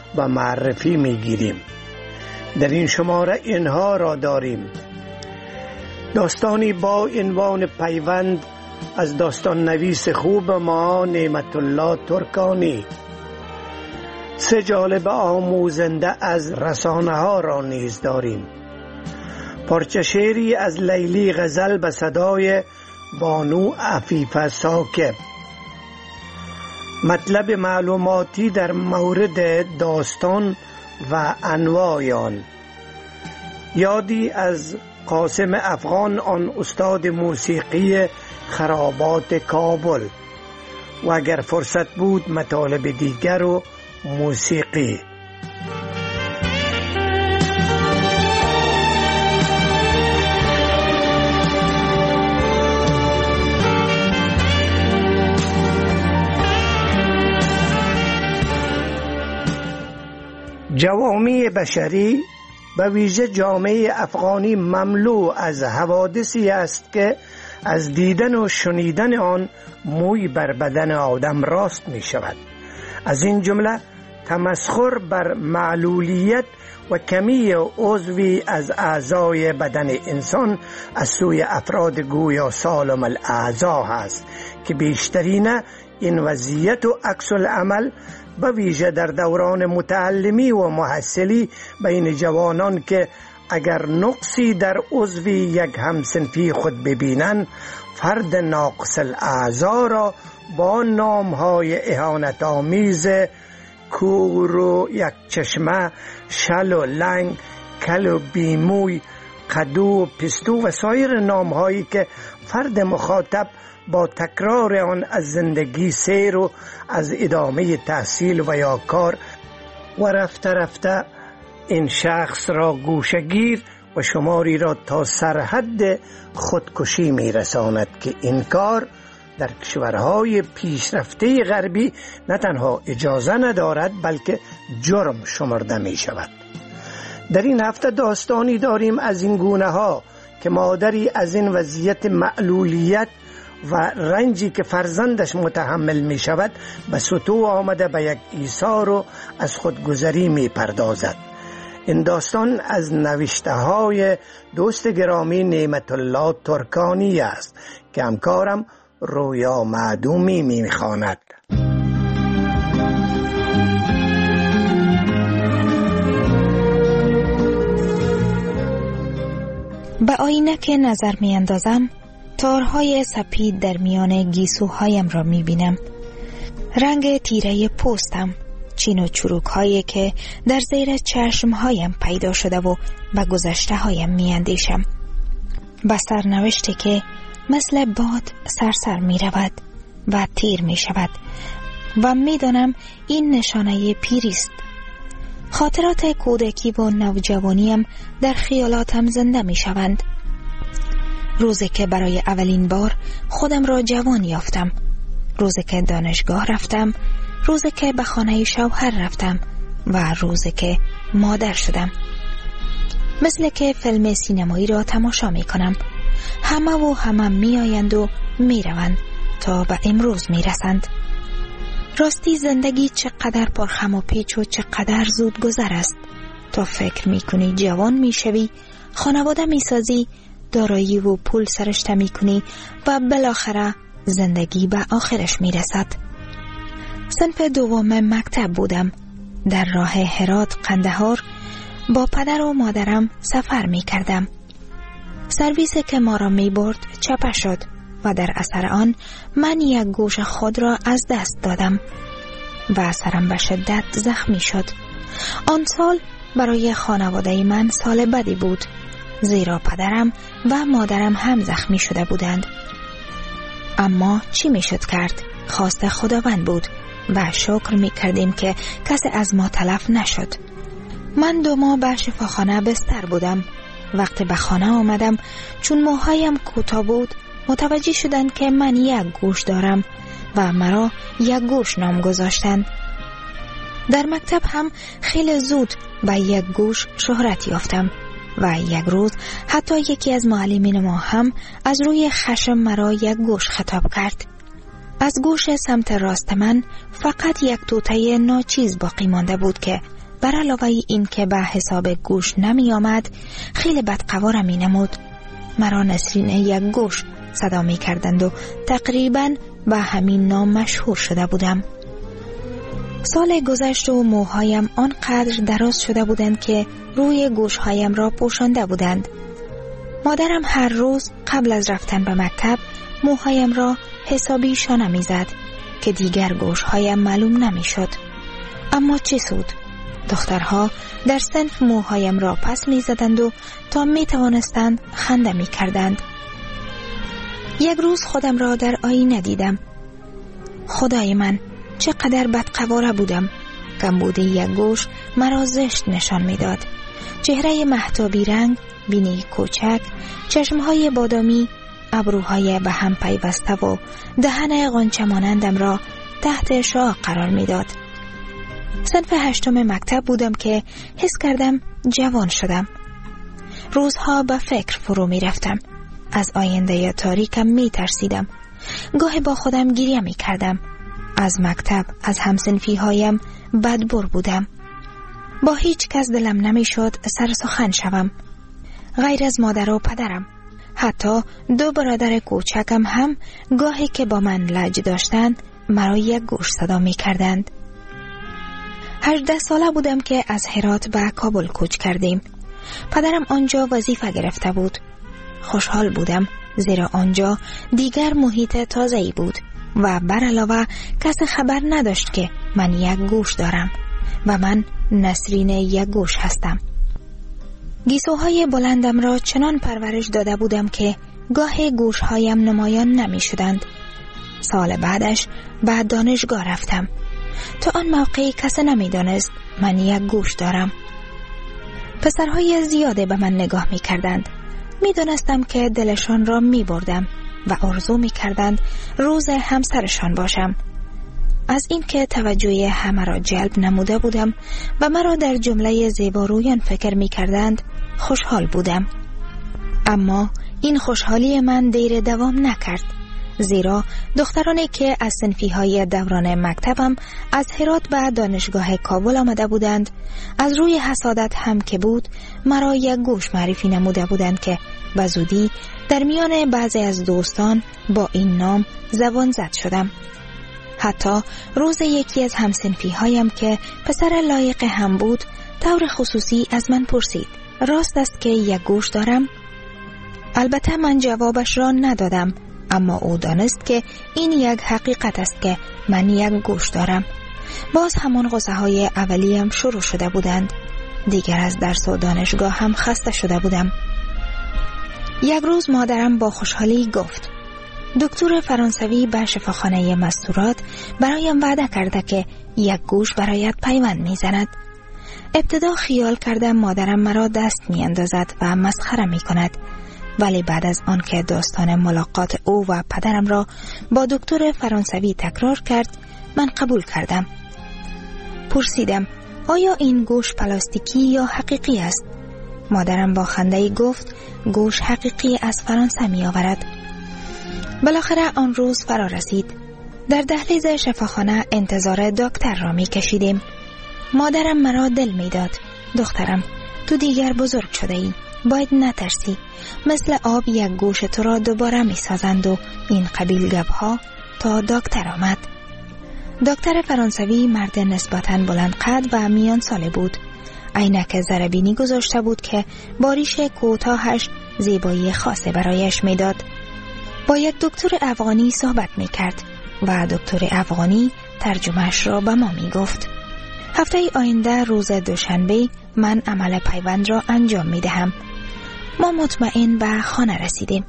و معرفی میگیریم. در این شماره اینها را داریم: داستانی با عنوان پیوند از داستان نویس خوب ما نعمت الله ترکانی، 3 جالب آموزنده از رسانه ها را نیز داریم، پارچه شعری از لیلی غزل به صدای بانو عفیفه ساکب، مطلب معلوماتی در مورد داستان و انواع آن، یادی از قاسم افغان، آن استاد موسیقی خرابات کابل، و اگر فرصت بود مطالب دیگر و موسیقی. جوامع بشری به ویژه جامعه افغانی مملو از حوادثی است که از دیدن و شنیدن آن موی بر بدن آدم راست می شود. از این جمله تمسخر بر معلولیت و کمی عضوی از اعضای بدن انسان از سوی افراد گویا سالم الاعضا است که بیشترین این وضعیت و عکس العمل به ویژه در دوران متعلمی و محصلی بین جوانان که اگر نقصی در عضوی یک همسنفی خود ببینند، فرد ناقص الاعضا را با نامهای اهانت آمیز کور و یک چشمه، شل و لنگ، کل و بیموی، قدو و پستو و سایر نامهایی که فرد مخاطب با تکرار آن از زندگی سیر و از ادامه تحصیل و یا کار و رفته رفته این شخص را گوشگیر و شماری را تا سرحد خودکشی می رساند که این کار در کشورهای پیشرفته غربی نه تنها اجازه ندارد بلکه جرم شمرده می شود. در این هفته داستانی داریم از این گونه ها که مادری از این وضعیت معلولیت و رنجی که فرزندش متحمل می شود به سطوح آمده به یک ایثار و از خودگذری می پردازد. این داستان از نوشته های دوست گرامی نعمت الله ترکانی است که همکارم رویا معدومی می خواند. به آینه که نظر می اندازم، تارهای سپید در میان گیسوهایم را می بینم. رنگ تیره پوستم، چین و چروک هایی که در زیر چشمهایم پیدا شده و به گذشته هایم می اندیشم. به سرنوشتی که مثل باد سرسر می رود و تیر می شود و می دانم این نشانه پیریست. خاطرات کودکی و نوجوانیم در خیالاتم زنده می شوند. روزی که برای اولین بار خودم را جوان یافتم، روزی که دانشگاه رفتم، روزی که به خانه شوهر رفتم و روزی که مادر شدم. مثل که فیلم سینمایی را تماشا می کنم. همه می آیند و می روند تا به امروز می رسند. راستی زندگی چقدر پرخم و پیچ و چقدر زود گذر است. تا فکر می کنی جوان می شوی، خانواده می سازی، دارایی و پول سرشته می کنی و بالاخره زندگی به آخرش می رسد. صنف دوم مکتب بودم. در راه هرات قندهار با پدر و مادرم سفر می کردم. سرویسی که ما را می برد چپه شد و در اثر آن من یک گوش خود را از دست دادم و سرم به شدت زخمی شد. آن سال برای خانواده من سال بدی بود، زیرا پدرم و مادرم هم زخمی شده بودند. اما چی می شد کرد؟ خواست خداوند بود و شکر می کردیم که کسی از ما تلف نشد. من 2 ماه به شفاخانه بستر بودم. وقتی به خانه آمدم، چون موهایم کوتاه بود، متوجه شدند که من یک گوش دارم و مرا یک گوش نام گذاشتند. در مکتب هم خیلی زود به یک گوش شهرت یافتم و یک روز حتی یکی از معلمین ما هم از روی خشم مرا یک گوش خطاب کرد. از گوش سمت راست من فقط یک توته ناچیز باقی مانده بود که بر علاوه این که به حساب گوش نمی آمد خیلی بدقوارم می نمود. مرا نسرین یک گوش صدا می کردند و تقریبا به همین نام مشهور شده بودم. سال گذشت و موهایم آنقدر دراز شده بودند که روی گوشهایم را پوشانده بودند. مادرم هر روز قبل از رفتن به مکتب موهایم را حسابی شانه می زد که دیگر گوشهایم معلوم نمی شد. اما چه سود؟ دخترها در صنف موهایم را پس می زدند و تا می توانستند خنده می کردند. یک روز خودم را در آینه دیدم. خدای من، چقدر بدقواره بودم. کمبود یک گوش مرا زشت نشان می داد. چهره مهتابی رنگ، بینی کوچک، چشمهای بادامی، ابروهای به هم پیوسته و دهن غنچه مانندم را تحت شعاع قرار می داد. صنف 8 مکتب بودم که حس کردم جوان شدم. روزها به فکر فرو می رفتم. از آینده تاریکم می ترسیدم. گاهی با خودم گریه می کردم. از مکتب، از همسنفی هایم بدبر بودم. با هیچ کس دلم نمی شد سر سخن شوم. غیر از مادر و پدرم. حتی 2 برادر کوچکم هم گاهی که با من لج داشتند مرا یک گوش صدا می کردند. 18 ساله بودم که از هرات به کابل کوچ کردیم. پدرم آنجا وظیفه گرفته بود. خوشحال بودم زیرا آنجا دیگر محیط تازه‌ای بود و بر علاوه کسی خبر نداشت که من یک گوش دارم و من نسرین یک گوش هستم. گیسوهای بلندم را چنان پرورش داده بودم که گاه گوشهایم نمایان نمی شدند. سال بعدش به دانشگاه رفتم. تا آن موقع کسی نمی دانست من یک گوش دارم. پسرهای زیاده به من نگاه می کردند. می دانستم که دلشان را می بردم و آرزو می کردند روز همسرشان باشم. از این که توجه همه را جلب نموده بودم و مرا در جمله زیبارویان فکر می کردند خوشحال بودم. اما این خوشحالی من دیر دوام نکرد، زیرا دخترانی که از صنفی‌های دوران مکتبم از هرات به دانشگاه کابل آمده بودند، از روی حسادت هم که بود مرا یک گوش معرفی نموده بودند که به زودی در میان بعضی از دوستان با این نام زبان زد شدم. حتی روز یکی از همصنفی‌هایم که پسر لایق هم بود طور خصوصی از من پرسید راست است که یک گوش دارم؟ البته من جوابش را ندادم، اما او دانست که این یک حقیقت است که من یک گوش دارم. باز همان غصه های اولیم شروع شده بودند. دیگر از درس و دانشگاه هم خسته شده بودم. یک روز مادرم با خوشحالی گفت دکتر فرانسوی به شفاخانه مستورات برایم وعده کرده که یک گوش برایت پیوند میزند. ابتدا خیال کردم مادرم مرا دست می اندازد و مسخره می کند، ولی بعد از آن که داستان ملاقات او و پدرم را با دکتر فرانسوی تکرار کرد من قبول کردم. پرسیدم آیا این گوش پلاستیکی یا حقیقی است؟ مادرم با خنده‌ای گفت گوش حقیقی از فرانسه می آورد. بالاخره آن روز فرا رسید. در دهلیز شفاخانه انتظار دکتر را می کشیدیم. مادرم مرا دل می داد. دخترم تو دیگر بزرگ شده ای، باید نترسی، مثل آب یک گوش تو را دوباره می سازند و این قبیل گپ‌ها. تا دکتر آمد. دکتر فرانسوی مرد نسبتاً بلند قد و میان ساله بود. عینک زربینی گذاشته بود که باریش کوتاهش زیبایی خاصی برایش می داد. با یک دکتر افغانی صحبت می کرد و دکتر افغانی ترجمهش را به ما می گفت. هفته آینده روز دوشنبه من عمل پیوند را انجام می دهم. ما مطمئن به خانه رسیدیم.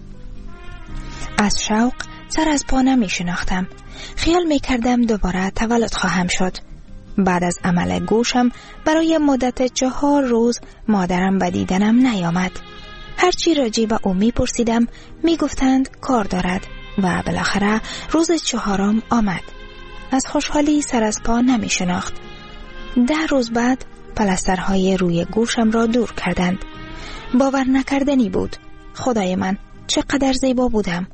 از شوق سر از پا نمی شناختم. خیال می کردم دوباره تولد خواهم شد. بعد از عمل گوشم برای مدت 4 روز مادرم به دیدنم نیامد. هرچی راجع به او می پرسیدم می گفتند کار دارد و بالاخره روز 4 آمد. از خوشحالی سر از پا نمی شناخت. 10 روز بعد پلسترهای روی گوشم را دور کردند. باور نکردنی بود. خدای من چقدر زیبا بودم.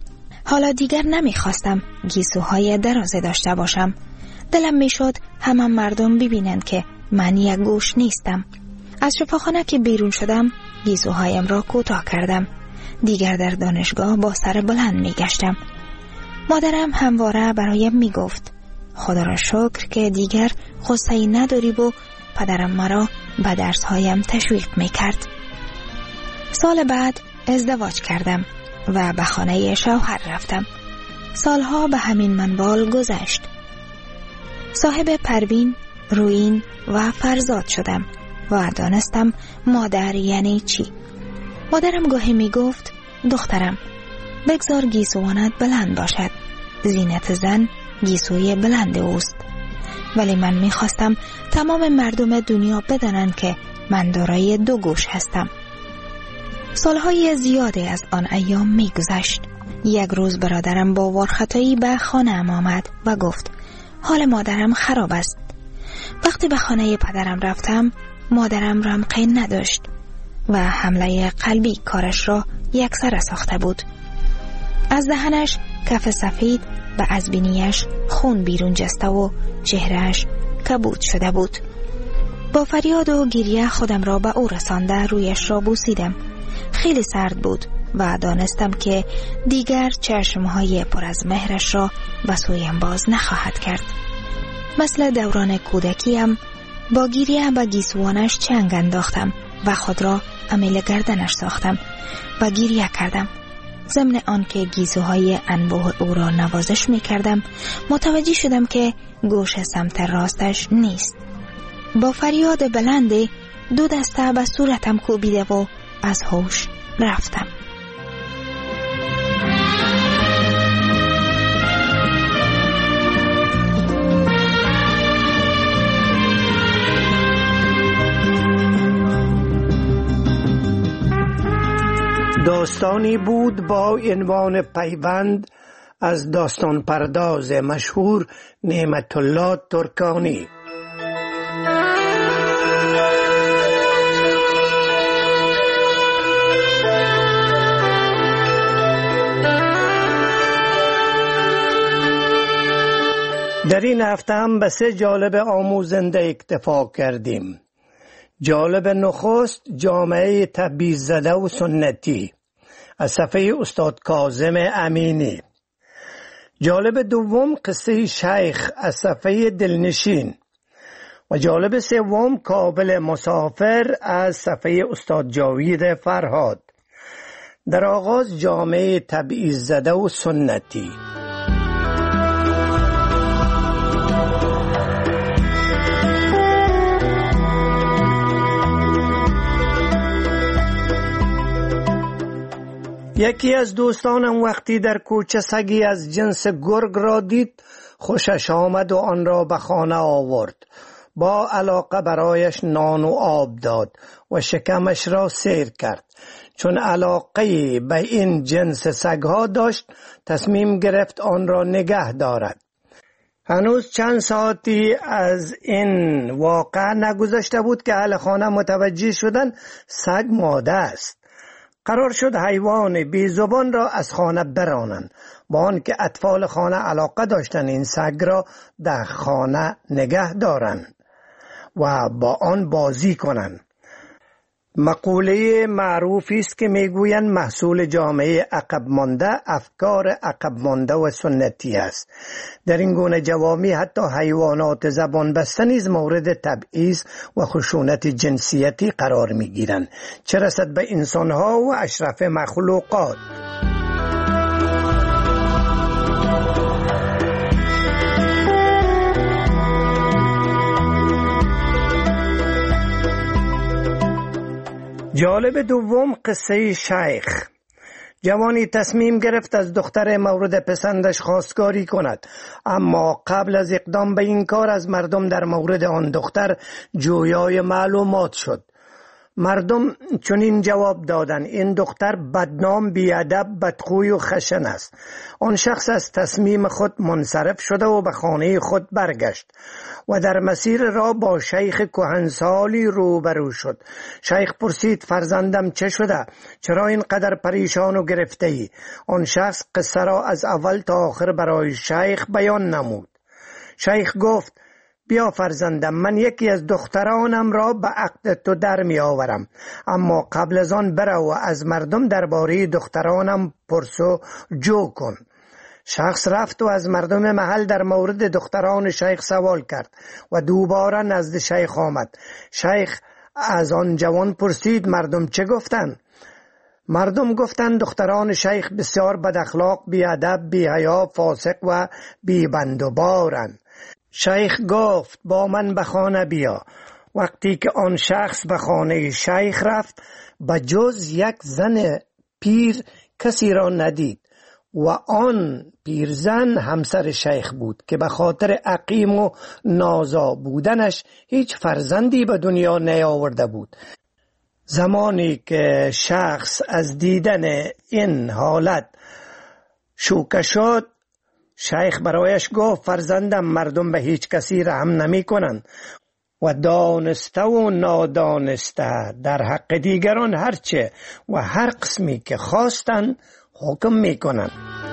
حالا دیگر نمیخواستم گیسوهای درازه داشته باشم. دلم میشد همه مردم ببینند که من یک گوش نیستم. از شفاخانه که بیرون شدم گیسوهایم را کوتاه کردم. دیگر در دانشگاه با سر بلند میگشتم. مادرم همواره برایم میگفت خدا را شکر که دیگر غصه‌ای نداری و پدرم مرا به درسهایم تشویق میکرد. سال بعد ازدواج کردم و به خانه شوهر رفتم. سالها به همین منوال گذشت. صاحب پروین، روین و فرزاد شدم و دانستم مادر یعنی چی. مادرم گاهی می گفت دخترم بگذار گیسوانت بلند باشد. زینت زن گیسوی بلند اوست. ولی من می خواستم تمام مردم دنیا بدانند که من دارای دو گوش هستم. سالهای زیادی از آن ایام می گذشت. یک روز برادرم با وارختایی به خانه ام آمد و گفت حال مادرم خراب است. وقتی به خانه پدرم رفتم مادرم رمقی نداشت و حمله قلبی کارش را یکسره ساخته بود. از دهنش کف سفید و از بینیش خون بیرون جسته و چهرهش کبود شده بود. با فریاد و گریه خودم را به او رسانده رویش را بوسیدم. خیلی سرد بود و دانستم که دیگر چشمهای پر از مهرش را به سویم باز نخواهد کرد. مثل دوران کودکیم با گریه به گیسوانش چنگ انداختم و خود را امیل گردنش ساختم و گریه کردم. ضمن آن که گیسوهای انبوه او را نوازش می کردم متوجه شدم که گوش سمت راستش نیست. با فریاد بلندی دو دسته به صورتم کوبیده و از هوش رفتم. داستانی بود با عنوان پیوند از داستان پرداز مشهور نعمت الله ترکانی. در این هفته هم به 3 جالب آموزنده اکتفا کردیم. جالب نخست جامعه تبعیض زده و سنتی از صفحه استاد کاظم امینی. جالب دوم قصه شیخ از صفحه دلنشین و جالب سوم کابل مسافر از صفحه استاد جاوید فرهاد. در آغاز جامعه تبعیض زده و سنتی. یکی از دوستانم وقتی در کوچه سگی از جنس گرگ را دید خوشش آمد و آن را به خانه آورد. با علاقه برایش نان و آب داد و شکمش را سیر کرد. چون علاقه به این جنس سگها داشت تصمیم گرفت آن را نگه دارد. هنوز چند ساعتی از این واقعه نگذشته بود که اهل خانه متوجه شدند سگ ماده است. قرار شد حیوان بی زبان را از خانه برانند، با آنکه اطفال خانه علاقه داشتند این سگ را در خانه نگه دارند و با آن بازی کنند. مقوله معروفی است که میگویند محصول جامعه عقب مانده افکار عقب مانده و سنتی است. در این گونه جوامع حتی حیوانات زبان بسته نیز مورد تبعیض و خشونت جنسیتی قرار میگیرند، چه رسد به انسانها و اشرف مخلوقات. جالب دوم قصه شیخ. جوانی تصمیم گرفت از دختر مورد پسندش خواستگاری کند، اما قبل از اقدام به این کار از مردم در مورد آن دختر جویای معلومات شد. مردم چنین جواب دادند: این دختر بدنام، بیادب، بدخوی و خشن است. آن شخص از تصمیم خود منصرف شده و به خانه خود برگشت و در مسیر راه با شیخ کهنسالی روبرو شد. شیخ پرسید: فرزندم چه شده؟ چرا اینقدر پریشان و گرفته ای؟ آن شخص قصه را از اول تا آخر برای شیخ بیان نمود. شیخ گفت: بیا فرزندم، من یکی از دخترانم را به عقد تو در می آورم، اما قبل از آن برو و از مردم درباره دخترانم پرسو جو کن. شخص رفت و از مردم محل در مورد دختران شیخ سوال کرد و دوباره نزد شیخ آمد. شیخ از آن جوان پرسید: مردم چه گفتند؟ مردم گفتند دختران شیخ بسیار بد اخلاق، بی ادب، بی حیا، فاسق و بی بند و بارند. شیخ گفت: با من به خانه بیا. وقتی که آن شخص به خانه شیخ رفت، به جز یک زن پیر کسی را ندید و آن پیرزن همسر شیخ بود که به خاطر عقیم و نازا بودنش هیچ فرزندی به دنیا نیاورده بود. زمانی که شخص از دیدن این حالت شوکه شد، شیخ برایش گفت: فرزندم، مردم به هیچ کسی رحم نمی کنند و دانسته و نادانسته در حق دیگران هرچه و هر قسمی که خواستند حکم می کنند.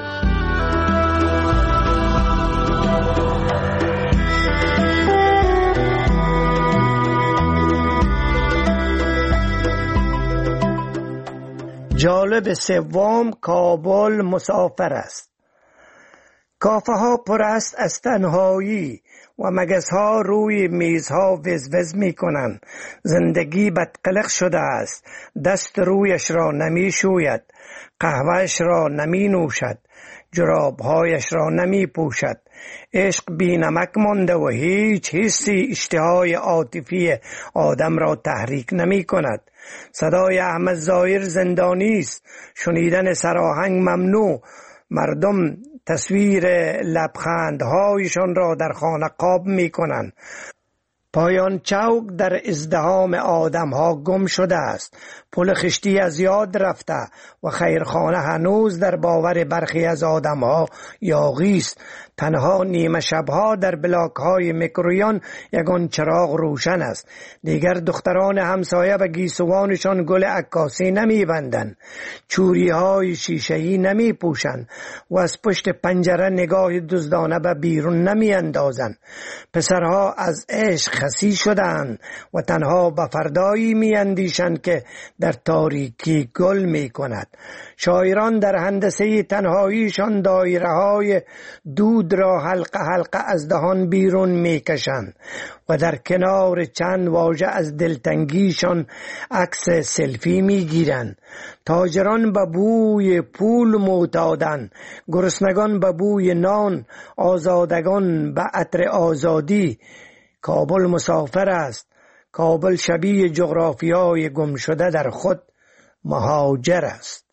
جالب سوم، کابل مسافر است. کافه ها پر است از تنهایی و مگس ها روی میزها وزوز می کنند. زندگی بدقلق شده است. دست رویش را نمی شوید، قهوهش را نمی نوشد، جرابهایش را نمی پوشد. عشق بی نمک مانده و هیچ حسی اشتهای عاطفی آدم را تحریک نمی کند. صدای احمد ظاهر زندانی است، شنیدن سراهنگ ممنوع. مردم تصویر لبخندهایشان را در خانه قاب می کنند. پایان چوک در ازدحام آدم ها گم شده است. پل خشتی از یاد رفته و خیرخانه هنوز در باور برخی از آدم ها یاغی است. تنها نیمه شبها در بلاک های میکرویان یگان چراغ روشن است. دیگر دختران همسایه به گیسوانشان گل عکاسی نمی بندند، چوری های شیشه‌ای نمی پوشند و از پشت پنجره نگاه دزدانه به بیرون نمی اندازند. پسرها از عشق خسی شدند و تنها به فردایی می اندیشند که در تاریکی گل می کند. شاعران در هندسه تنهاییشان دایره های دود را حلقه حلقه از دهان بیرون می کشند و در کنار چند واژه از دلتنگیشان عکس سلفی می گیرند. تاجران به بوی پول معتادند، گرسنگان به بوی نان، آزادگان به عطر آزادی. کابل مسافر است. کابل شبیه جغرافیای گم شده در خود مهاجر است.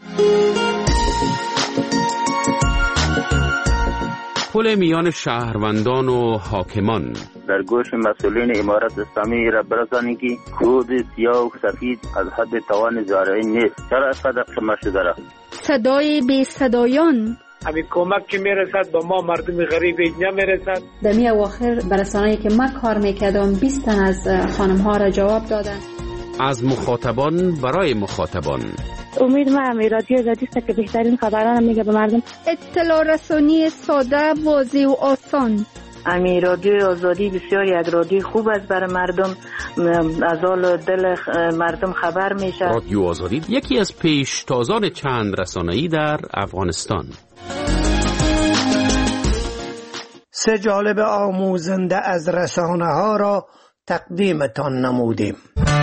پل میان شهروندان و حاکمان. در گوش مسئولین امارت اسلامی را برسانید که کود سیاه و سفید از حد توان زارعین نیست. چرا اسقدر قمه شده را؟ صدای بی صدایان. همین کمک که میرسد با ما مردم غریب اینجا میرسد. دمی اواخر برسانه‌ای که من کار میکردم 20 تن از خانم ها را جواب دادن. از مخاطبان برای مخاطبان. امید ما رادیو آزادی است که بهترین خبران میگه به مردم. اطلاع رسانی ساده، واضح و آسان. رادیو آزادی بسیار یک رادیو خوب است برای مردم، از حال دل مردم خبر میشه. رادیو آزادی یکی از پیشتازان چند رسانه‌ای در افغانستان. سه جالب آموزنده از رسانه ها را تقدیمتان نمودیم.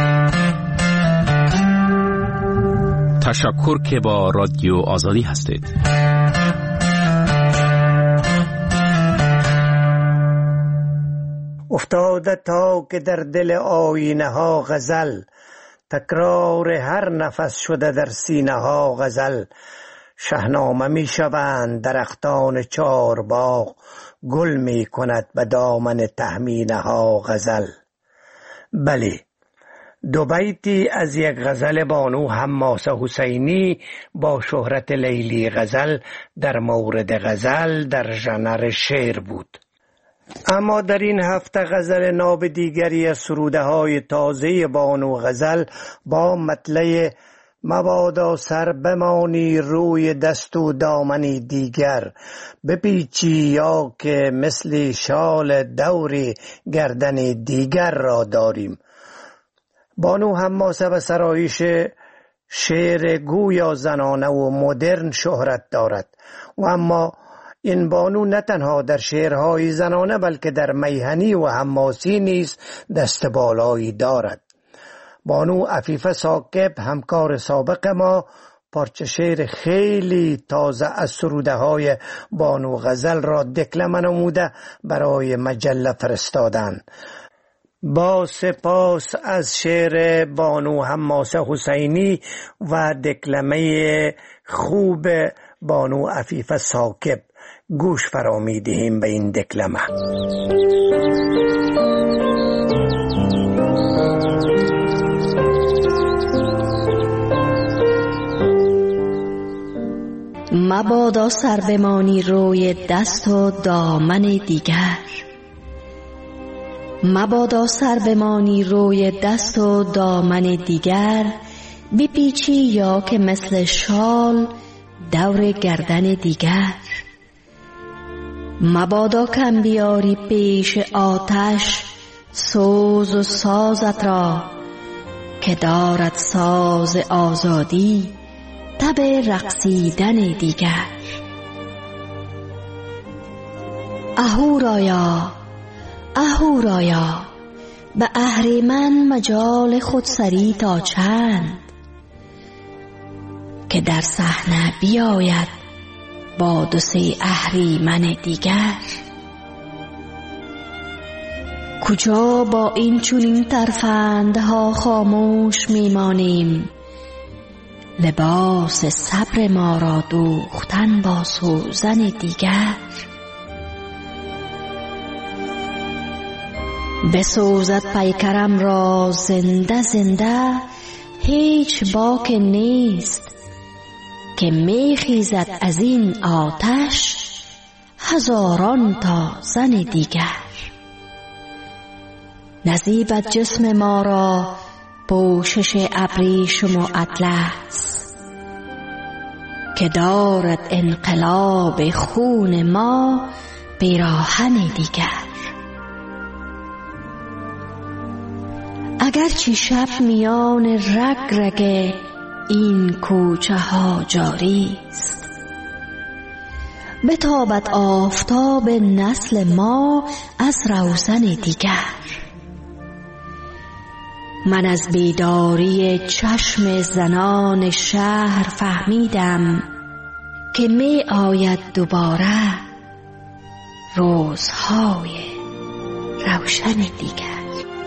تشکر که با رادیو آزادی هستید. افتاده تا که در دل آینه ها غزل، تکرار هر نفس شده در سینه ها غزل. شهنامه می شوند درختان چار باغ، گل می کند به دامن تهمینه ها غزل. بله، دو بیتی از یک غزل بانو حماسه حسینی با شهرت لیلی غزل در مورد غزل در ژانر شعر بود. اما در این هفته غزل ناب دیگری از سروده های تازه بانو غزل با مطلع مبادا سر بمانی روی دست و دامنی دیگر بپیچی یا که مثل شال دوری گردن دیگر را داریم. بانو حماسه و سرایش شعر گویا زنانه و مدرن شهرت دارد و اما این بانو نه تنها در شعرهای زنانه بلکه در میهنی و حماسی نیز دست بالایی دارد. بانو عفیفه ثاقب همکار سابق ما پارچه شعر خیلی تازه از سروده های بانو غزل را دکلمه نموده برای مجله فرستادند. با سپاس از شعر بانو حماسه حسینی و دکلمه خوب بانو عفیفه ثاقب گوش فرا دهیم به این دکلمه. مبادا سر بمانی روی دست و دامن دیگر، مبادا سر بمانی روی دست و دامن دیگر، بپیچی یا که مثل شال دور گردن دیگر. مبادا کم بیاری پیش آتش سوز و سازت را، که دارد ساز آزادی تب رقصیدن دیگر. اهورایا اهورایا به اهریمن مجال خودسری تا چند، که در صحنه بیاید با دو سه اهریمن دیگر. کجا با این چنین ترفندها خاموش میمانیم، لباس صبر ما را دوختن با سوزن دیگر. بسوزد پیکرم را زنده زنده، هیچ باک نیست که میخیزد از این آتش هزاران تا زن دیگر. نزیبد جسم ما را پوشش ابریشم و اطلس، که دارد انقلاب خون ما پیراهن دیگر. اگرچه شب میان رگ رگ این کوچه ها جاری است، بتابد آفتاب نسل ما از روزن دیگر. من از بیداری چشم زنان شهر فهمیدم، که می آید دوباره روزهای روشن دیگر.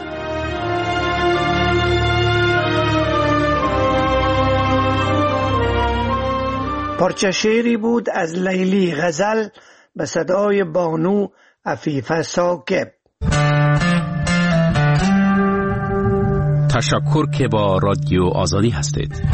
پارچه شعری بود از لیلی غزل به صدای بانو عفیفه ثاقب. تشکر که با رادیو آزادی هستید.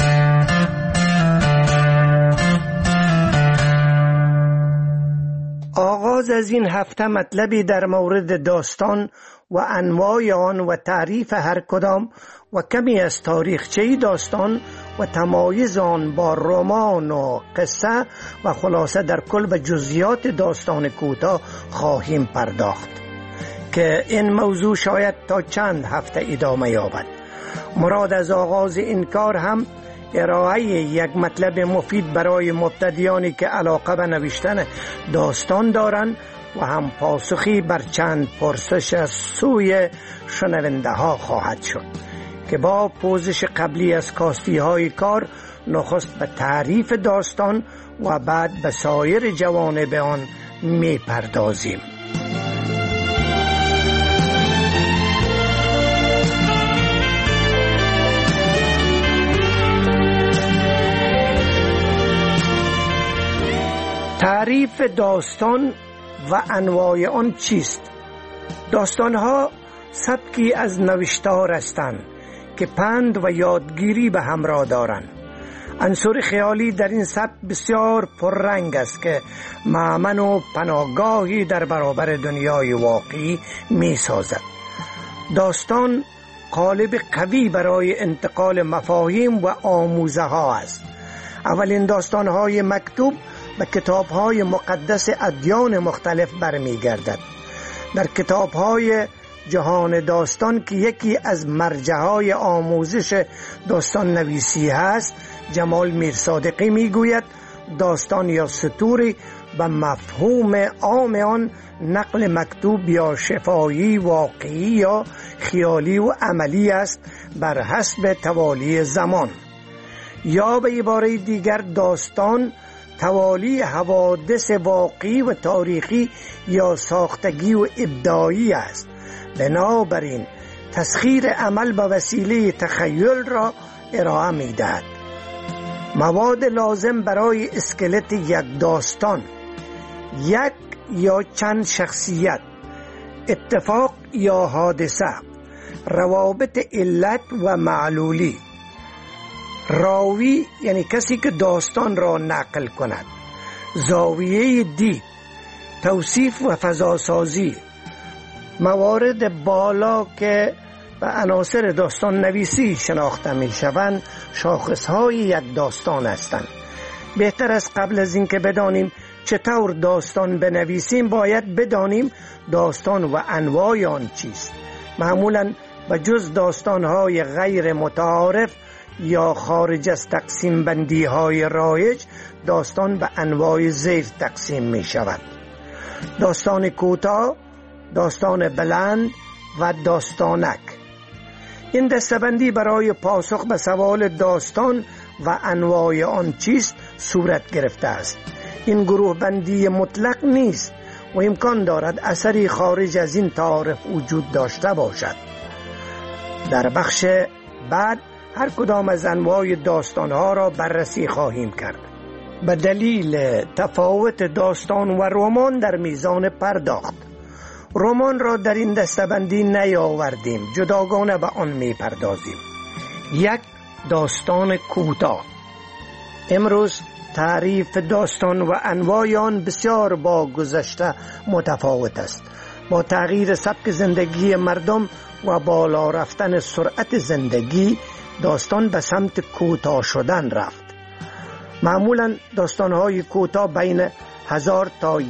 آغاز از این هفته مطلبی در مورد داستان و انواع آن و تعریف هر کدام و کمی از تاریخچه داستان و تمایز آن با رمان و قصه و خلاصه در کل به جزئیات داستان کوتاه خواهیم پرداخت که این موضوع شاید تا چند هفته ادامه یابد. مراد از آغاز این کار هم ارائه یک مطلب مفید برای مبتدیانی که علاقه به نوشتن داستان دارند و هم پاسخی بر چند پرسش از سوی شنونده ها خواهد شد که با پوزش قبلی از کاستی های کار نخست به تعریف داستان و بعد به سایر جوانب آن می پردازیم. تعریف داستان و انواع آن چیست؟ داستانها سبکی از نوشتار هستند که پند و یادگیری به همراه دارند. عنصر خیالی در این سبک بسیار پررنگ است که مأمن و پناهگاهی در برابر دنیای واقعی می سازد. داستان قالب قوی برای انتقال مفاهیم و آموزه ها است. اولین داستان های مکتوب به کتاب های مقدس ادیان مختلف برمی گردد. در کتاب های جهان داستان که یکی از مرجعهای آموزش داستان نویسی هست، جمال میرصادقی میگوید داستان یا سطوری به مفهوم عام آن نقل مکتوب یا شفاهی واقعی یا خیالی و عملی است بر حسب توالی زمان. یا به عباره دیگر داستان توالی حوادث واقعی و تاریخی یا ساختگی و ابداعی است. بنابراین تسخیر عمل به وسیله تخیل را ارائه می دهد. مواد لازم برای اسکلت یک داستان: یک یا چند شخصیت، اتفاق یا حادثه، روابط علت و معلولی، راوی یعنی کسی که داستان را نقل کند، زاویه دید، توصیف و فضاسازی. موارد بالا که به عناصر داستان نویسی شناخته می شوند شاخصهای یک داستان هستند. بهتر است قبل از اینکه بدانیم چطور داستان بنویسیم باید بدانیم داستان و انواع آن چیست. معمولاً به جز داستانهای غیر متعارف یا خارج از تقسیم بندی های رایج، داستان به انواع زیر تقسیم می شود: داستان کوتاه، داستان بلند و داستانک. این دسته‌بندی برای پاسخ به سوال داستان و انواع آن چیست صورت گرفته است. این گروه بندی مطلق نیست و امکان دارد اثری خارج از این تعارف وجود داشته باشد. در بخش بعد هر کدام از انواع داستانها را بررسی خواهیم کرد. به دلیل تفاوت داستان و رمان در میزان پرداخت، رمان را در این دسته‌بندی نیاوردیم، جداگانه به آن میپردازیم. یک، داستان کوتاه. امروز تعریف داستان و انواع آن بسیار با گذشته متفاوت است. با تغییر سبک زندگی مردم و بالا رفتن سرعت زندگی، داستان به سمت کوتاه شدن رفت. معمولا داستان‌های کوتاه بین 1000 تا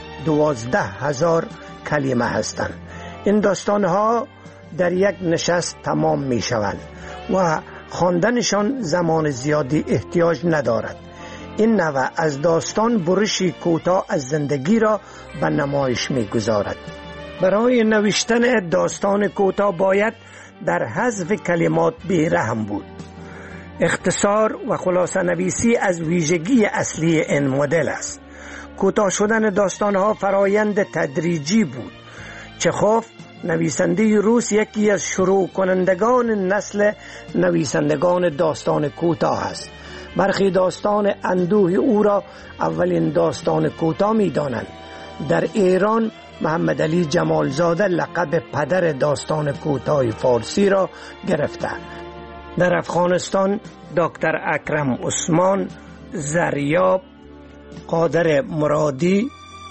12000 کلمه هستند. این داستان‌ها در یک نشست تمام می‌شوند و خواندنشان زمان زیادی احتیاج ندارد. این نوع از داستان برشی کوتاه از زندگی را به نمایش می‌گذارد. برای نوشتن داستان کوتاه باید در حذف کلمات بی‌رحم بود. اختصار و خلاصه نویسی از ویژگی اصلی این مدل است. کوتاه شدن داستان‌ها فرایند تدریجی بود. چخوف، نویسنده روس، یکی از شروع کنندگان نسل نویسندگان داستان کوتاه است. برخی داستان اندوه او را اولین داستان کوتاه می دانند. در ایران محمد علی جمالزاده لقب پدر داستان کوتاه فارسی را گرفته. در افغانستان دکتر اکرم عثمان، زریاب، قادر مرادی،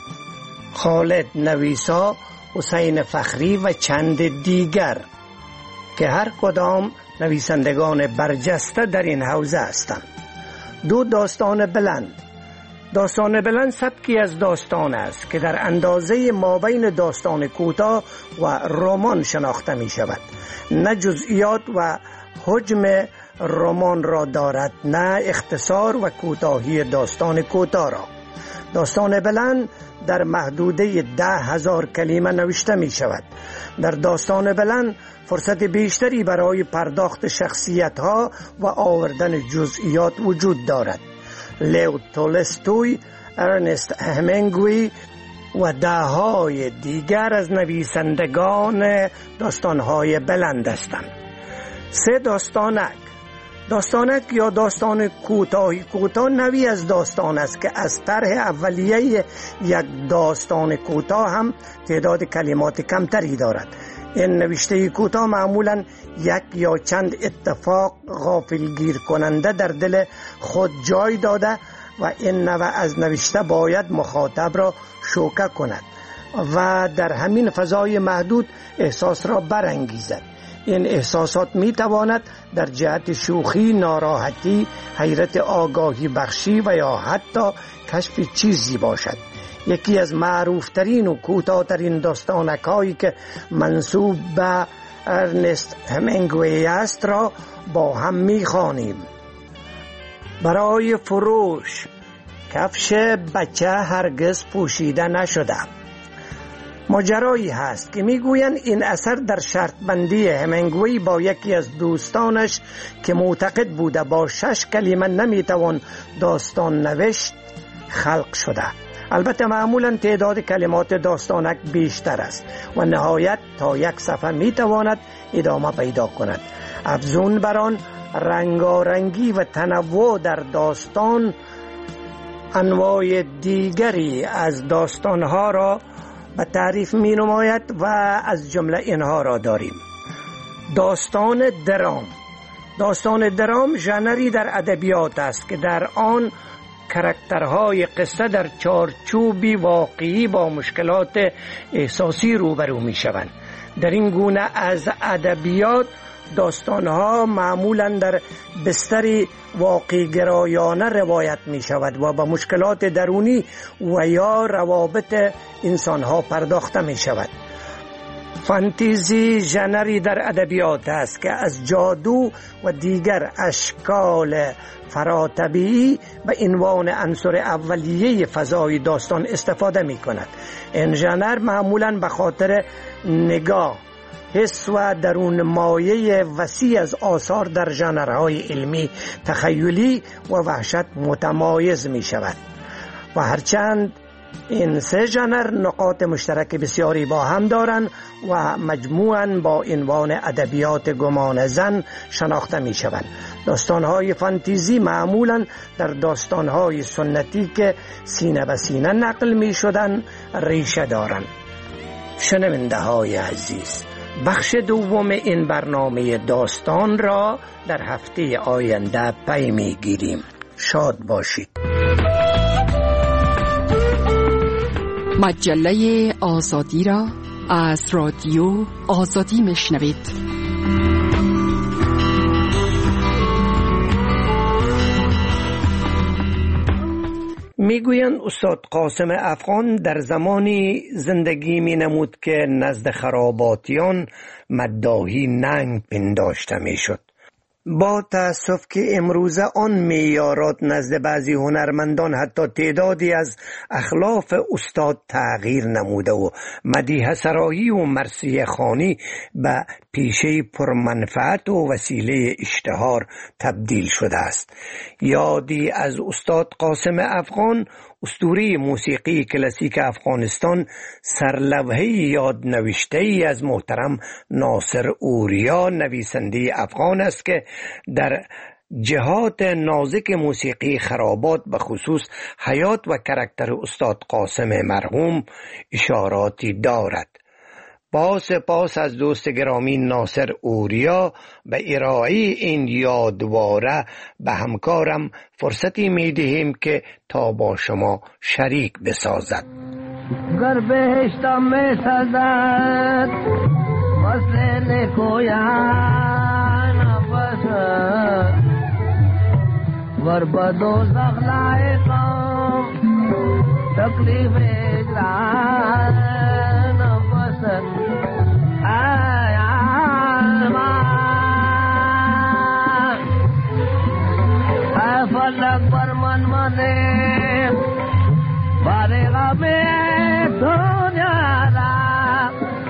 خالد نویسا، حسین فخری و چند دیگر که هر کدام نویسندگان برجسته در این حوزه هستند. دو، داستان بلند. داستان بلند سبکی از داستان است که در اندازه مابین داستان کوتاه و رمان شناخته می شود. نه جزئیات و حجم رمان را دارد، نه اختصار و کوتاهی داستان کوتاه را. داستان بلند در محدوده 10,000 کلمه نوشته می شود. در داستان بلند فرصت بیشتری برای پرداخت شخصیت ها و آوردن جزئیات وجود دارد. لیو تولستوی، ارنست همینگوی و ده‌های دیگر از نویسندگان داستان‌های بلند هستند. 3، داستانک. داستانک یا داستان کوتاه نوعی از داستان است که از طرح اولیه یک داستان کوتاه هم تعداد کلمات کمتری دارد. این نوشته کوتاه معمولا یک یا چند اتفاق غافلگیر کننده در دل خود جای داده و این نوع از نوشته باید مخاطب را شوکه کند و در همین فضای محدود احساس را برانگیزد. این احساسات می تواند در جهت شوخی، ناراحتی، حیرت آگاهی بخشی و یا حتی کشف چیزی باشد. یکی از معروفترین و کوتاه‌ترین داستانک‌هایی که منسوب به ارنست همینگوی است را با هم می‌خوانیم. برای فروش کفش بچه هرگز پوشیده نشده. ماجرایی هست که میگویند این اثر در شرط بندی همینگوی با یکی از دوستانش که معتقد بوده با 6 کلمه نمیتوان داستان نوشت خلق شده. البته معمولا تعداد کلمات داستانک بیشتر است و نهایت تا 1 صفحه میتواند ادامه پیدا کند. افزون بر آن رنگارنگی و تنوع در داستان انواع دیگری از داستانها را به تعریف می نماید و از جمله اینها را داریم. داستان درام ژانری در ادبیات است که در آن کاراکترهای قصه در چارچوبی واقعی با مشکلات احساسی روبرو می شوند. در این گونه از ادبیات داستانها معمولا در بستری واقعی گرایانه روایت می شود و به مشکلات درونی و یا روابط انسانها پرداخته می شود. فانتزی ژانری در ادبیات است که از جادو و دیگر اشکال فراتبیعی به عنوان عنصر اولیه فضای داستان استفاده می کند. این ژانر معمولا به خاطر نگاه، حس و درون مایه وسیع از آثار در ژانرهای علمی، تخیلی و وحشت متمایز می شود و هرچند این 3 ژانر نقاط مشترک بسیاری با هم دارند و مجموعاً با عنوان ادبیات گمان زن شناخته می شوند. داستانهای فانتزی معمولاً در داستانهای سنتی که سینه به سینه نقل می شدن ریشه دارند. شنونده های عزیز، بخش دوم این برنامه داستان را در هفته آینده پی می گیریم. شاد باشید. مجله آزادی را از رادیو آزادی میشنوید. میگویند استاد قاسم افغان در زمانی زندگی می نمود که نزد خراباتیان مداحی ننگ پنداشته می شد. با تأسف که امروزه آن معیارات نزد بعضی هنرمندان حتی تعدادی از اخلاف استاد تغییر نموده و مدیح سرایی و مرثیه خوانی به پیشه پرمنفعت و وسیله اشتهار تبدیل شده است. یادی از استاد قاسم افغان، اسطوره موسیقی کلاسیک افغانستان، سرلوحه یاد نوشته ای از محترم ناصر اوریا نویسنده افغان است که در جهات نازک موسیقی خرابات به خصوص حیات و کاراکتر استاد قاسم مرحوم اشاراتی دارد. با سپاس از دوست گرامی ناصر اوریا به ارائه این یادواره به همکارم فرصتی می دهیم که تا با شما شریک بسازد. گر بهشتم می سازد وصل کویان نفسد ور بدو زغلائقم تکلیف اجران نفسد فلک بر من مده بارگا میں دنیا را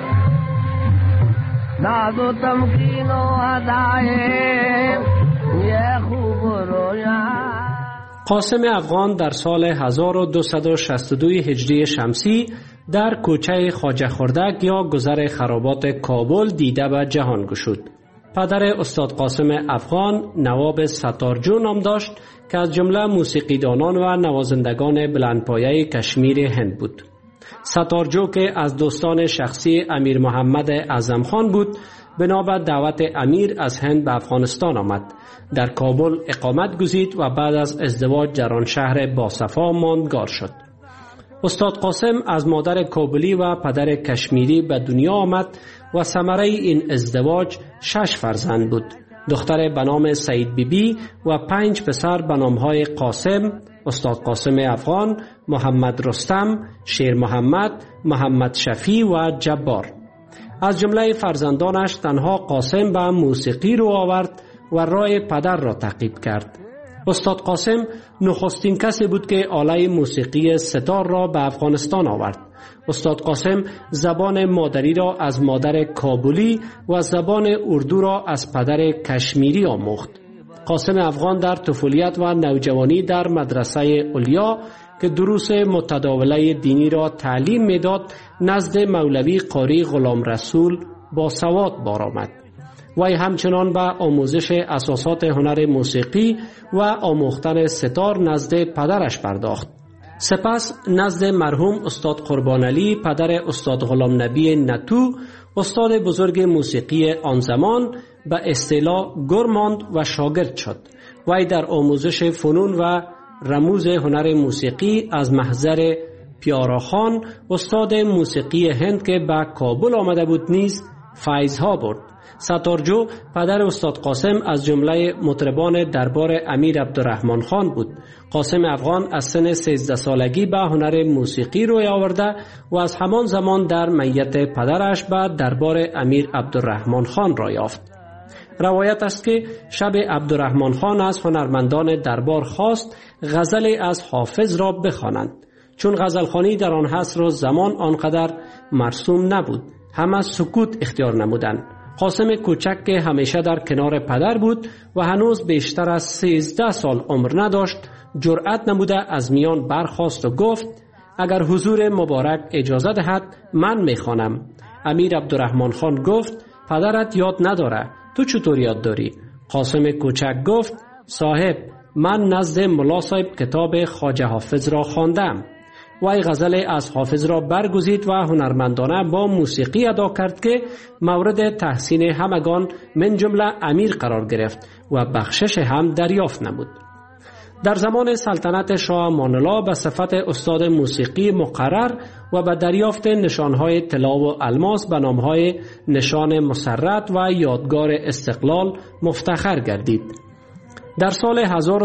ناز و تمکین و ادائے یہ خوب رویا. قاسم افغان در سال 1262 هجری شمسی در کوچه خواجه خردک یا گذر خرابات کابل دیده به جهان گشود. پدر استاد قاسم افغان نواب ستارجو نام داشت که از جمله موسیقیدانان و نوازندگان بلندپایه کشمیر هند بود. ستارجو که از دوستان شخصی امیر محمد اعظم خان بود، بنابر دعوت امیر از هند به افغانستان آمد. در کابل اقامت گزید و بعد از ازدواج در آن شهر باصفا ماندگار شد. استاد قاسم از مادر کابلی و پدر کشمیری به دنیا آمد و ثمره این ازدواج 6 فرزند بود. دختر به نام سعید بیبی و 5 پسر به نامهای قاسم، استاد قاسم افغان، محمد رستم، شیر محمد، محمد شفیع و جبار. از جمله فرزندانش تنها قاسم به موسیقی رو آورد و راه پدر را تعقیب کرد. استاد قاسم نخستین کسی بود که آله موسیقی ستار را به افغانستان آورد. استاد قاسم زبان مادری را از مادر کابلی و زبان اردو را از پدر کشمیری آموخت. قاسم افغان در طفولیت و نوجوانی در مدرسه علیا که دروس متداوله دینی را تعلیم میداد، نزد مولوی قاری غلام رسول با سواد بارآمد. وی همچنان به آموزش اساسات هنر موسیقی و آموختن ستار نزد پدرش پرداخت. سپس نزد مرحوم استاد قربان علی پدر استاد غلام نبی نتو، استاد بزرگ موسیقی آن زمان، به اصطلاح گر ماند و شاگرد شد. وی در آموزش فنون و رموز هنر موسیقی از محضر پیاراخان استاد موسیقی هند که به کابل آمده بود نیز فیض‌ها برد. ستارجو پدر استاد قاسم از جمله مطربان دربار امیر عبدالرحمن خان بود. قاسم افغان از سن 13 سالگی به هنر موسیقی روی آورده و از همان زمان در میت پدرش به دربار امیر عبدالرحمن خان را یافت. روایت است که شب عبدالرحمن خان از هنرمندان دربار خواست غزل از حافظ را بخوانند. چون غزلخوانی در آن عصر و زمان آنقدر مرسوم نبود، همه سکوت اختیار نمودند. قاسم کوچک که همیشه در کنار پدر بود و هنوز بیشتر از 13 سال عمر نداشت، جرأت نموده از میان برخاست و گفت اگر حضور مبارک اجازه دهد من میخوانم. امیر عبدالرحمن خان گفت پدرت یاد نداره، تو چطور یاد داری؟ قاسم کوچک گفت صاحب من نزد ملا صاحب کتاب خواجه حافظ را خواندم. وی غزل از حافظ را برگزید و هنرمندانه با موسیقی ادا کرد که مورد تحسین همگان من جمله امیر قرار گرفت و بخشش هم دریافت نمود. در زمان سلطنت شاه امان الله به صفت استاد موسیقی مقرر و به دریافت نشانهای طلا و الماس به نامهای نشان مسرت و یادگار استقلال مفتخر گردید. در سال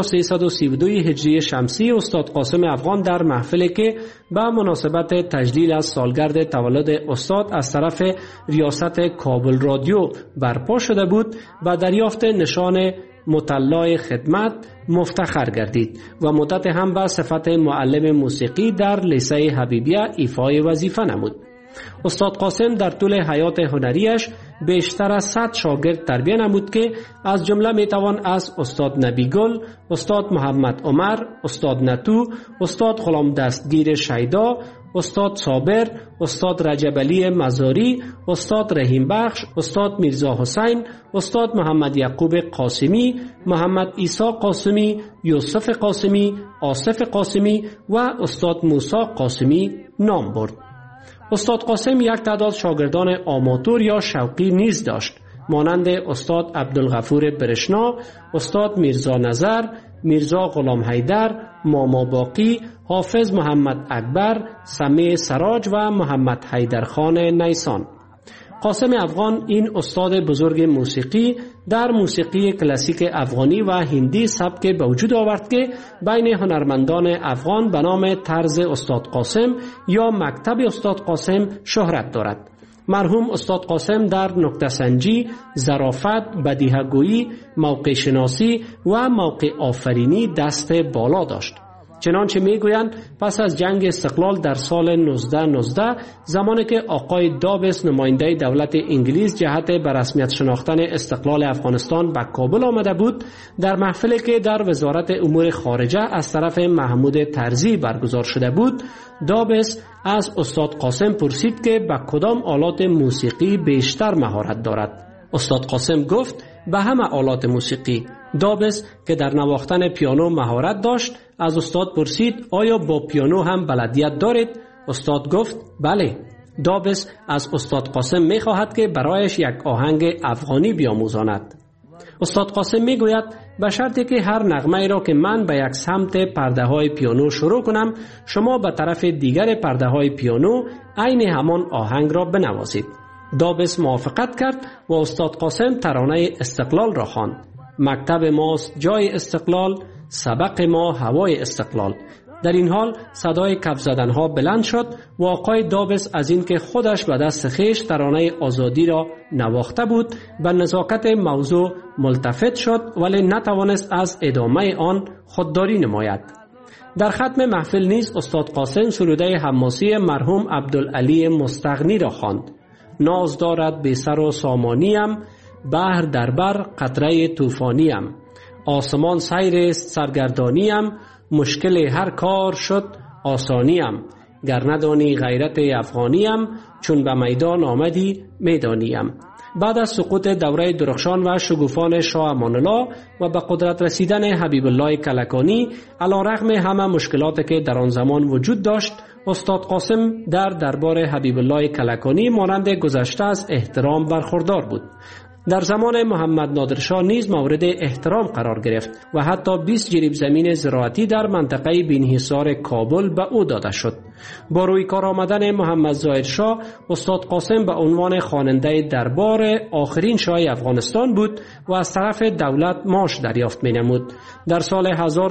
1332 هجری شمسی استاد قاسم افغان در محفلی که به مناسبت تجلیل از سالگرد تولد استاد از طرف ریاست کابل رادیو برپا شده بود و دریافت نشان مطلع خدمت مفتخر گردید و مدت هم به صفت معلم موسیقی در لیسه حبیبیه ایفای وظیفه نمود. استاد قاسم در طول حیات هنریش بیشتر از 100 شاگرد تربیت نمود که از جمله میتوان از استاد نبیگل، استاد محمد عمر، استاد نتو، استاد غلام دستگیر شیدا، استاد صابر، استاد رجب علی مزاری، استاد رحیم بخش، استاد میرزا حسین، استاد محمد یعقوب قاسمی، محمد عیسی قاسمی، یوسف قاسمی، آصف قاسمی و استاد موسی قاسمی نام برد. استاد قاسم یک تعداد شاگردان آماتور یا شوقی نیز داشت، مانند استاد عبدالغفور برشنا، استاد میرزا نظر، میرزا غلام حیدر، ماما باقی، حافظ محمد اکبر، سمیع سراج و محمد حیدرخان نیسان. قاسم افغان این استاد بزرگ موسیقی در موسیقی کلاسیک افغانی و هندی سبک به وجود آورد که بین هنرمندان افغان به نام طرز استاد قاسم یا مکتب استاد قاسم شهرت دارد. مرحوم استاد قاسم در نکته سنجی، ظرافت، بدیهه گویی، موقع شناسی و موقع آفرینی دست بالا داشت. چنانچه میگویند پس از جنگ استقلال در سال 1919 زمانی که آقای دابس نماینده دولت انگلیس جهت به رسمیت شناختن استقلال افغانستان به کابل آمده بود، در محفلی که در وزارت امور خارجه از طرف محمود طرزی برگزار شده بود، دابس از استاد قاسم پرسید که به کدام آلات موسیقی بیشتر مهارت دارد. استاد قاسم گفت به همه آلات موسیقی. دابس که در نواختن پیانو مهارت داشت از استاد پرسید آیا با پیانو هم بلدیت دارید؟ استاد گفت بله. دابس از استاد قاسم می خواهد که برایش یک آهنگ افغانی بیاموزاند. استاد قاسم می گوید به شرطی که هر نغمه را که من به یک سمت پرده های پیانو شروع کنم، شما به طرف دیگر پرده های پیانو عین همان آهنگ را بنوازید. دابس موافقت کرد و استاد قاسم ترانه استقلال را خواند. مکتب ماست جای استقلال، سبق ما هوای استقلال. در این حال صدای کف زدنها بلند شد و آقای دابس از اینکه خودش به دست خویش ترانه آزادی را نواخته بود به نزاکت موضوع ملتفت شد، ولی نتوانست از ادامه آن خودداری نماید. در ختم محفل نیز استاد قاسم سروده حماسی مرحوم عبدالعلی مستغنی را خواند. ناز دارد بی سر و سامانیم، بحر در بر قطره طوفانیم، آسمان سیر است سرگردانیم، مشکل هر کار شد آسانیم، گر ندانی غیرت افغانیم، چون به میدان آمدی میدانیم. بعد از سقوط دوره درخشان و شگوفان شاه امان الله و به قدرت رسیدن حبیب الله کلکانی، علیرغم همه مشکلاتی که در آن زمان وجود داشت، استاد قاسم در دربار حبیب الله کلکانی مانند گذشته از احترام برخوردار بود. در زمان محمد نادر شاه نیز مورد احترام قرار گرفت و حتی 20 جریب زمین زراعتی در منطقه بینحصار کابل به او داده شد. با روی کار آمدن محمد ظاهر شاه، استاد قاسم به عنوان خواننده دربار آخرین شاه افغانستان بود و از طرف دولت معاش دریافت می نمود. در سال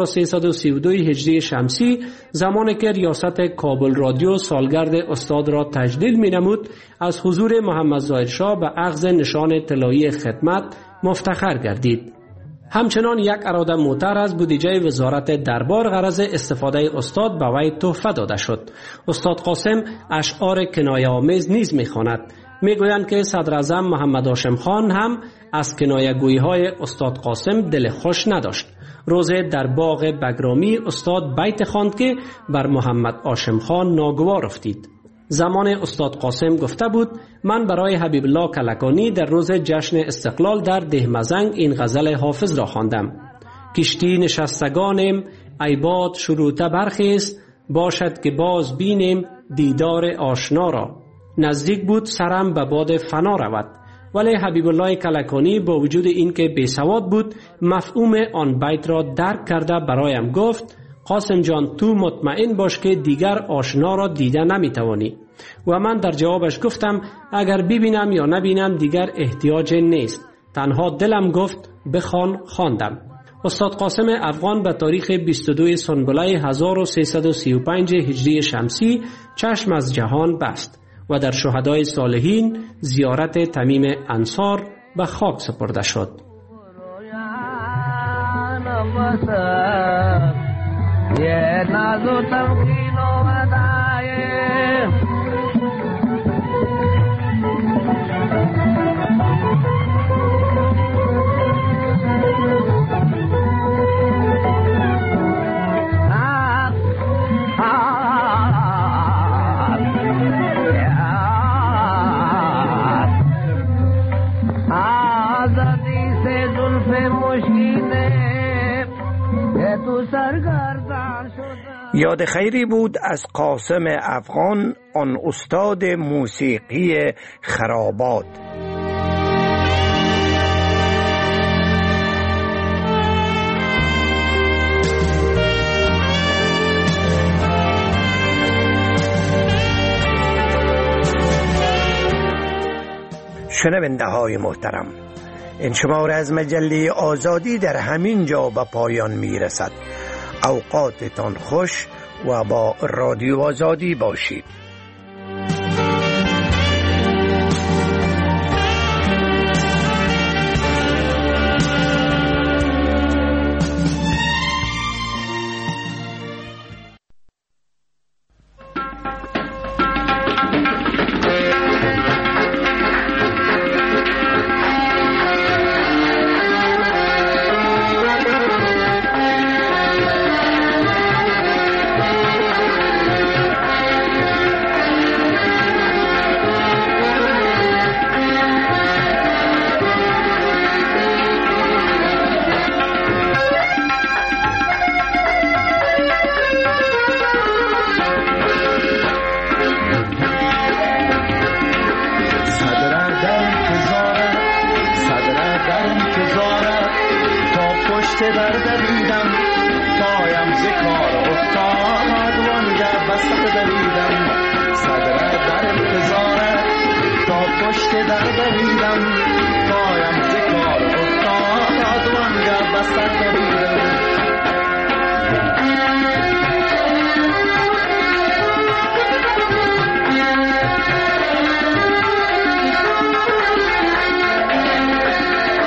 1332 هجری شمسی، زمانی که ریاست کابل رادیو سالگرد استاد را تجلیل می نمود، از حضور محمد ظاهر شاه به اخذ نشان طلایی خدمت مفتخر گردید. همچنان یک اراده موتر از بودجه وزارت دربار غرض استفاده استاد به وی تحفه داده شد. استاد قاسم اشعار کنایه آمیز نیز می‌خواند. میگویند که صدر اعظم محمد هاشم خان هم از کنایه گویی های استاد قاسم دل خوش نداشت. روز در باغ بگرامی استاد بیت خواند که بر محمد هاشم خان ناگوار افتید. زمان استاد قاسم گفته بود من برای حبیب الله کلکانی در روز جشن استقلال در دهمزنگ این غزل حافظ را خواندم. کشتی نشستگانم ای باد شروطه برخیست، باشد که باز بینیم دیدار آشنا را. نزدیک بود سرم به باد فنا رود. ولی حبیب الله کلکانی با وجود اینکه بیسواد بود مفهوم آن بیت را درک کرده برایم گفت قاسم جان تو مطمئن باش که دیگر آشنا را دیده نمیتوانی. و من در جوابش گفتم اگر ببینم یا نبینم دیگر احتیاج نیست، تنها دلم گفت بخوان. خواندم. استاد قاسم افغان به تاریخ 22 سنبله 1335 هجری شمسی چشم از جهان بست و در شهدای صالحین زیارت تمیم انصار به خاک سپرده شد. ये नाज़ो तमकीनो अदाए आज़ादी से जुल्फ़े मुश्किले ये तू सरकार یاد خیری بود از قاسم افغان، آن استاد موسیقی خرابات. شنونده های محترم، این شماره از مجله آزادی در همین جا به پایان می رسد. اوقاتتان خوش و با رادیو آزادی باشید. پشت در دویدم پایم ز کار افتاد وانگه بسته دویدم صدر در انتظارت تا پشت در دویدم